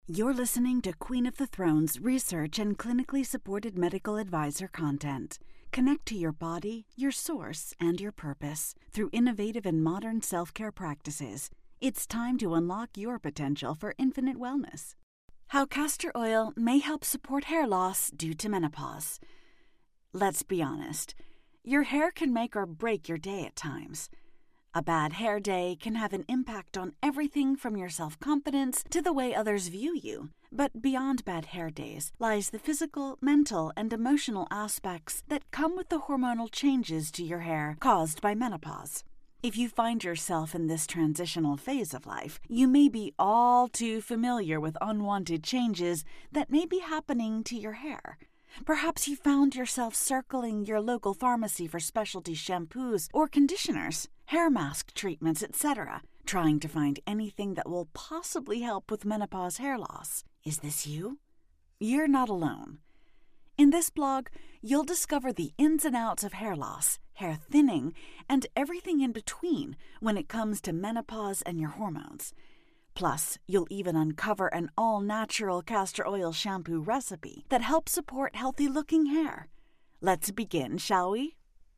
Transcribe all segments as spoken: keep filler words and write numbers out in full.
You're listening to Queen of the Thrones research and clinically supported medical advisor content. Connect to your body, your source, and your purpose through innovative and modern self-care practices. It's time to unlock your potential for infinite wellness. How castor oil may help support hair loss due to menopause. Let's be honest, your hair can make or break your day at times. A bad hair day can have an impact on everything from your self-confidence to the way others view you. But beyond bad hair days lies the physical, mental, and emotional aspects that come with the hormonal changes to your hair caused by menopause. If you find yourself in this transitional phase of life, you may be all too familiar with unwanted changes that may be happening to your hair. Perhaps you found yourself circling your local pharmacy for specialty shampoos or conditioners, hair mask treatments, et cetera, trying to find anything that will possibly help with menopause hair loss. Is this you? You're not alone. In this blog, you'll discover the ins and outs of hair loss, hair thinning, and everything in between when it comes to menopause and your hormones. Plus, you'll even uncover an all-natural castor oil shampoo recipe that helps support healthy-looking hair. Let's begin, shall we?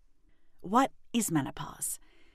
What is menopause?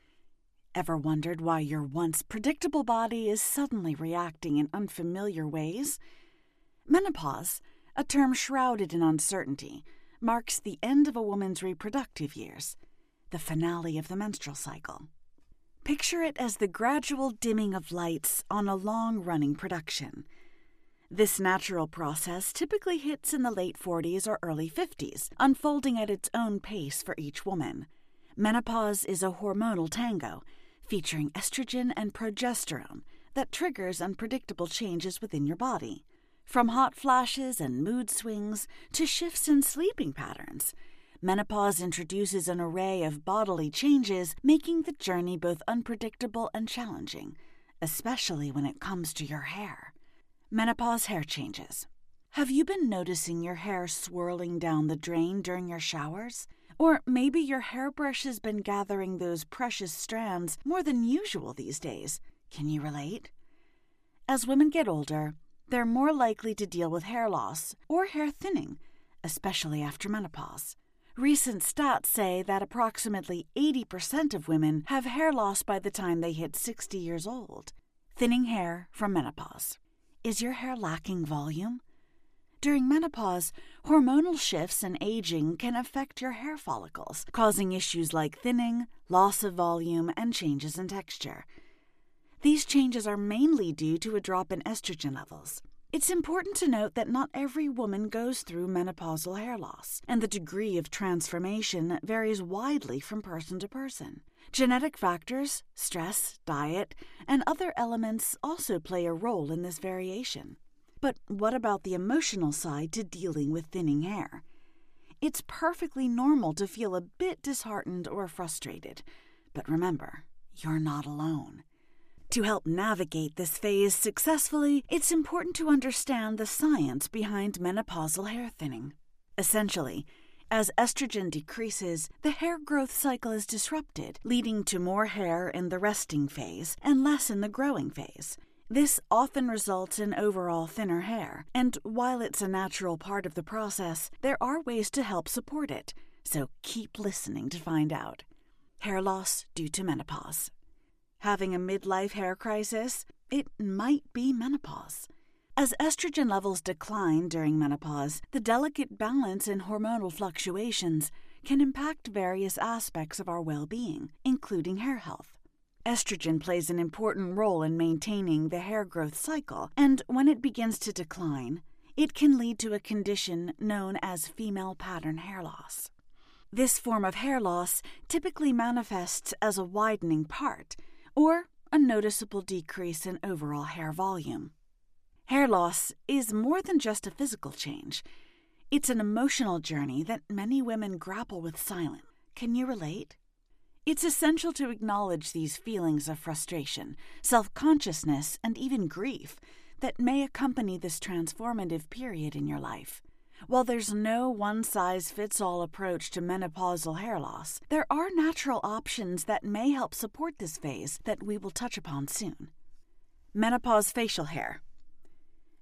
Ever wondered why your once predictable body is suddenly reacting in unfamiliar ways? Menopause, a term shrouded in uncertainty, marks the end of a woman's reproductive years, the finale of the menstrual cycle. Picture it as the gradual dimming of lights on a long-running production. This natural process typically hits in the late forties or early fifties, unfolding at its own pace for each woman. Menopause is a hormonal tango, featuring estrogen and progesterone that triggers unpredictable changes within your body. From hot flashes and mood swings to shifts in sleeping patterns, menopause introduces an array of bodily changes, making the journey both unpredictable and challenging, especially when it comes to your hair. Menopause hair changes. Have you been noticing your hair swirling down the drain during your showers? Or maybe your hairbrush has been gathering those precious strands more than usual these days. Can you relate? As women get older, they're more likely to deal with hair loss or hair thinning, especially after menopause. Recent stats say that approximately eighty percent of women have hair loss by the time they hit sixty years old. Thinning hair from menopause. Is your hair lacking volume? During menopause, hormonal shifts and aging can affect your hair follicles, causing issues like thinning, loss of volume, and changes in texture. These changes are mainly due to a drop in estrogen levels. It's important to note that not every woman goes through menopausal hair loss, and the degree of transformation varies widely from person to person. Genetic factors, stress, diet, and other elements also play a role in this variation. But what about the emotional side to dealing with thinning hair? It's perfectly normal to feel a bit disheartened or frustrated, but remember, you're not alone. To help navigate this phase successfully, it's important to understand the science behind menopausal hair thinning. Essentially, as estrogen decreases, the hair growth cycle is disrupted, leading to more hair in the resting phase and less in the growing phase. This often results in overall thinner hair, and while it's a natural part of the process, there are ways to help support it, so keep listening to find out. Hair loss due to menopause. Having a midlife hair crisis? It might be menopause. As estrogen levels decline during menopause, the delicate balance in hormonal fluctuations can impact various aspects of our well-being, including hair health. Estrogen plays an important role in maintaining the hair growth cycle, and when it begins to decline, it can lead to a condition known as female pattern hair loss. This form of hair loss typically manifests as a widening part, or a noticeable decrease in overall hair volume. Hair loss is more than just a physical change. It's an emotional journey that many women grapple with silently. Can you relate? It's essential to acknowledge these feelings of frustration, self-consciousness, and even grief that may accompany this transformative period in your life. While there's no one-size-fits-all approach to menopausal hair loss, there are natural options that may help support this phase that we will touch upon soon. Menopause facial hair.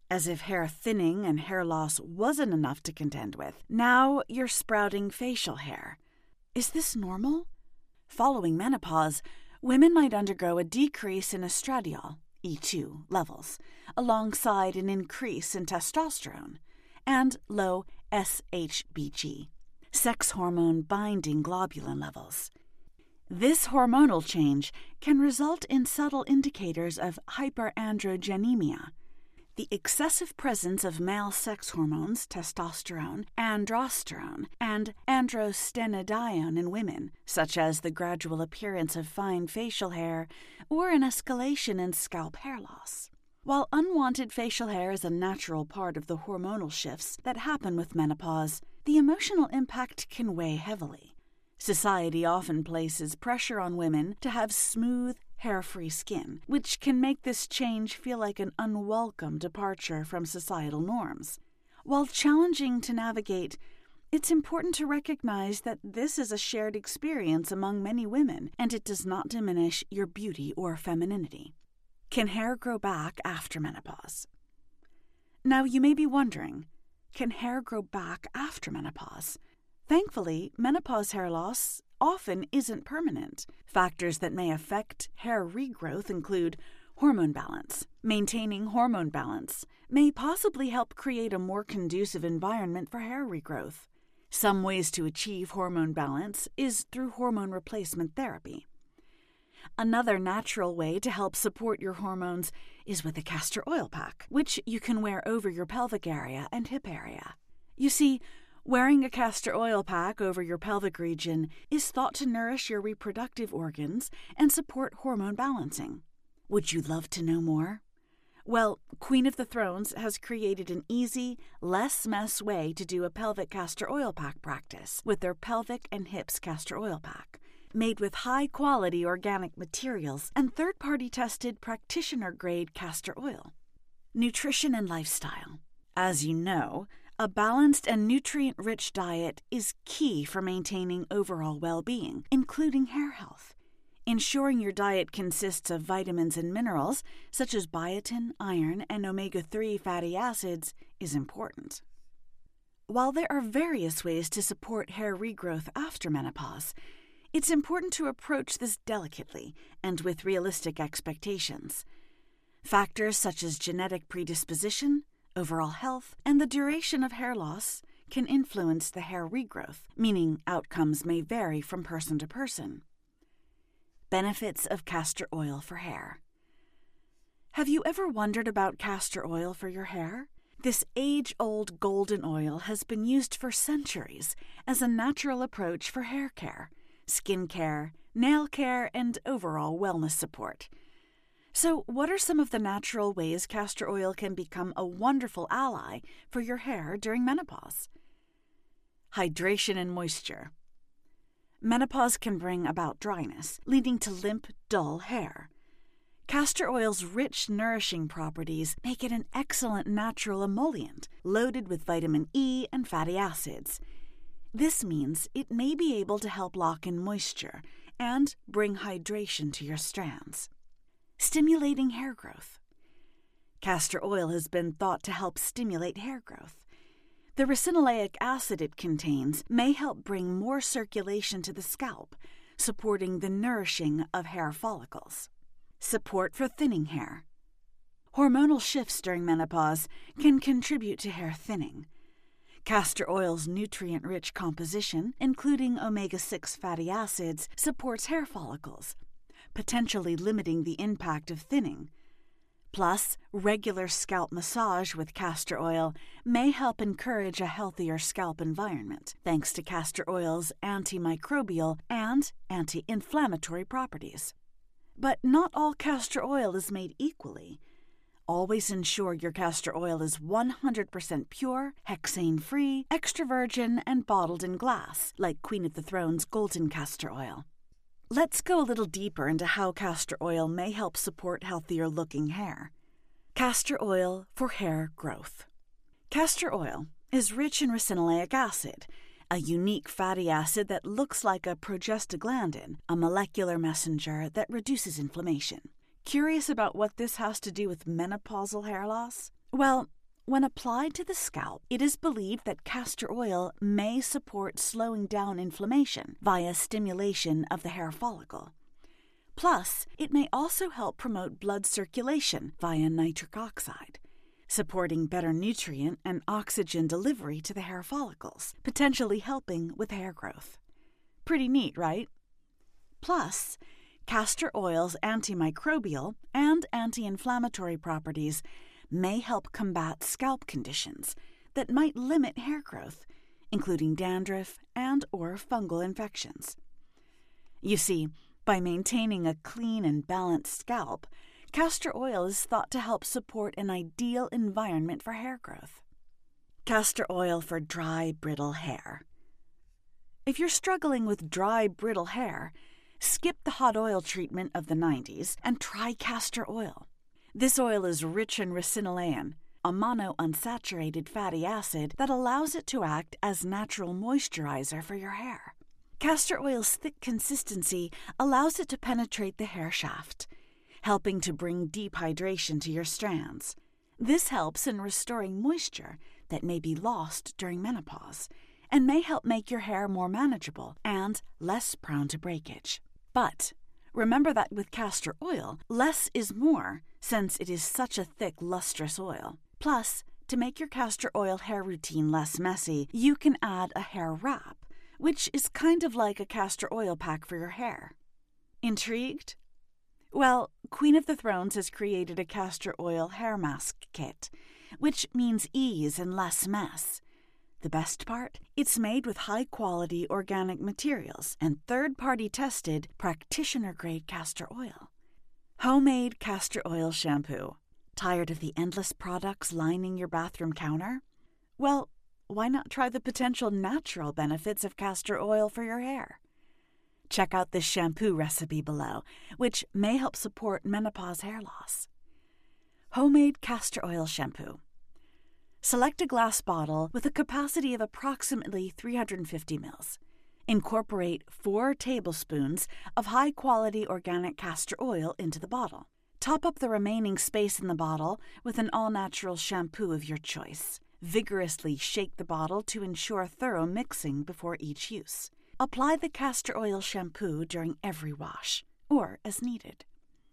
As if hair thinning and hair loss wasn't enough to contend with, now you're sprouting facial hair. Is this normal? Following menopause, women might undergo a decrease in estradiol, E two, levels, alongside an increase in testosterone, and low S H B G, sex hormone binding globulin levels. This hormonal change can result in subtle indicators of hyperandrogenemia, the excessive presence of male sex hormones, testosterone, androsterone, and androstenedione in women, such as the gradual appearance of fine facial hair or an escalation in scalp hair loss. While unwanted facial hair is a natural part of the hormonal shifts that happen with menopause, the emotional impact can weigh heavily. Society often places pressure on women to have smooth, hair-free skin, which can make this change feel like an unwelcome departure from societal norms. While challenging to navigate, it's important to recognize that this is a shared experience among many women, and it does not diminish your beauty or femininity. Can hair grow back after menopause? Now, you may be wondering, can hair grow back after menopause? Thankfully, menopause hair loss often isn't permanent. Factors that may affect hair regrowth include hormone balance. Maintaining hormone balance may possibly help create a more conducive environment for hair regrowth. Some ways to achieve hormone balance is through hormone replacement therapy. Another natural way to help support your hormones is with a castor oil pack, which you can wear over your pelvic area and hip area. You see, wearing a castor oil pack over your pelvic region is thought to nourish your reproductive organs and support hormone balancing. Would you love to know more? Well, Queen of the Thrones has created an easy, less mess way to do a pelvic castor oil pack practice with their pelvic and hips castor oil pack, made with high-quality organic materials and third-party tested practitioner-grade castor oil. Nutrition and lifestyle. As you know, a balanced and nutrient-rich diet is key for maintaining overall well-being, including hair health. Ensuring your diet consists of vitamins and minerals, such as biotin, iron, and omega three fatty acids, is important. While there are various ways to support hair regrowth after menopause, it's important to approach this delicately and with realistic expectations. Factors such as genetic predisposition, overall health, and the duration of hair loss can influence the hair regrowth, meaning outcomes may vary from person to person. Benefits of castor oil for hair. Have you ever wondered about castor oil for your hair? This age-old golden oil has been used for centuries as a natural approach for hair care, skin care, nail care, and overall wellness support. So, what are some of the natural ways castor oil can become a wonderful ally for your hair during menopause? Hydration and moisture. Menopause can bring about dryness, leading to limp, dull hair. Castor oil's rich, nourishing properties make it an excellent natural emollient, loaded with vitamin E and fatty acids. This means it may be able to help lock in moisture and bring hydration to your strands. Stimulating hair growth. Castor oil has been thought to help stimulate hair growth. The ricinoleic acid it contains may help bring more circulation to the scalp, supporting the nourishing of hair follicles. Support for thinning hair. Hormonal shifts during menopause can contribute to hair thinning. Castor oil's nutrient-rich composition, including omega six fatty acids, supports hair follicles, potentially limiting the impact of thinning. Plus, regular scalp massage with castor oil may help encourage a healthier scalp environment, thanks to castor oil's antimicrobial and anti-inflammatory properties. But not all castor oil is made equally. Always ensure your castor oil is one hundred percent pure, hexane-free, extra virgin, and bottled in glass, like Queen of the Thrones golden castor oil. Let's go a little deeper into how castor oil may help support healthier-looking hair. Castor oil for hair growth. Castor oil is rich in ricinoleic acid, a unique fatty acid that looks like a progestaglandin, a molecular messenger that reduces inflammation. Curious about what this has to do with menopausal hair loss? Well, When applied to the scalp, it is believed that castor oil may support slowing down inflammation via stimulation of the hair follicle. Plus, it may also help promote blood circulation via nitric oxide, supporting better nutrient and oxygen delivery to the hair follicles, potentially helping with hair growth. Pretty neat, right? Plus, castor oil's antimicrobial and anti-inflammatory properties may help combat scalp conditions that might limit hair growth, including dandruff and or fungal infections. You see, by maintaining a clean and balanced scalp, castor oil is thought to help support an ideal environment for hair growth. Castor oil for dry, brittle hair. If you're struggling with dry, brittle hair, skip the hot oil treatment of the nineties and try castor oil. This oil is rich in ricinolein, a monounsaturated fatty acid that allows it to act as natural moisturizer for your hair. Castor oil's thick consistency allows it to penetrate the hair shaft, helping to bring deep hydration to your strands. This helps in restoring moisture that may be lost during menopause and may help make your hair more manageable and less prone to breakage. But remember that with castor oil, less is more since it is such a thick, lustrous oil. Plus, to make your castor oil hair routine less messy, you can add a hair wrap, which is kind of like a castor oil pack for your hair. Intrigued? Well, Queen of the Thrones has created a castor oil hair mask kit, which means ease and less mess. The best part? It's made with high-quality organic materials and third-party tested, practitioner-grade castor oil. Homemade castor oil shampoo. Tired of the endless products lining your bathroom counter? Well, why not try the potential natural benefits of castor oil for your hair? Check out this shampoo recipe below, which may help support menopause hair loss. Homemade castor oil shampoo. Select a glass bottle with a capacity of approximately three hundred fifty milliliters. Incorporate four tablespoons of high-quality organic castor oil into the bottle. Top up the remaining space in the bottle with an all-natural shampoo of your choice. Vigorously shake the bottle to ensure thorough mixing before each use. Apply the castor oil shampoo during every wash, or as needed.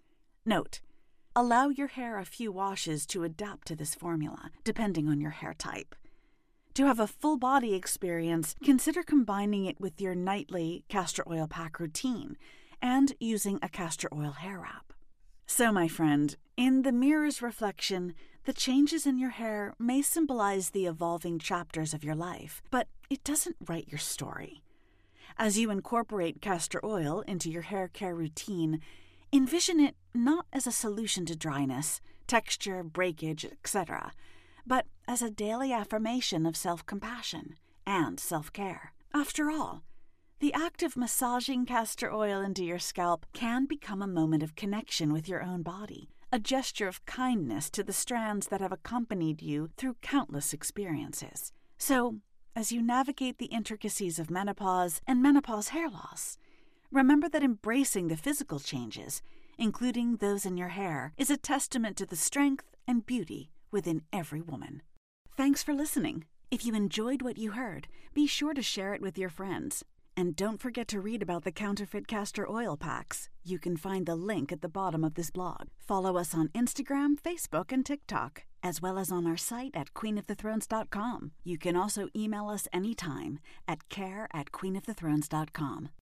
Note: allow your hair a few washes to adapt to this formula, depending on your hair type. To have a full body experience, consider combining it with your nightly castor oil pack routine and using a castor oil hair wrap. So, my friend, in the mirror's reflection, the changes in your hair may symbolize the evolving chapters of your life, but it doesn't write your story. As you incorporate castor oil into your hair care routine, envision it not as a solution to dryness, texture, breakage, et cetera, but as a daily affirmation of self-compassion and self-care. After all, the act of massaging castor oil into your scalp can become a moment of connection with your own body, a gesture of kindness to the strands that have accompanied you through countless experiences. So, as you navigate the intricacies of menopause and menopause hair loss, remember that embracing the physical changes, including those in your hair, is a testament to the strength and beauty within every woman. Thanks for listening. If you enjoyed what you heard, be sure to share it with your friends. And don't forget to read about the counterfeit castor oil packs. You can find the link at the bottom of this blog. Follow us on Instagram, Facebook, and TikTok, as well as on our site at queen of the thrones dot com. You can also email us anytime at care at queen of the thrones dot com.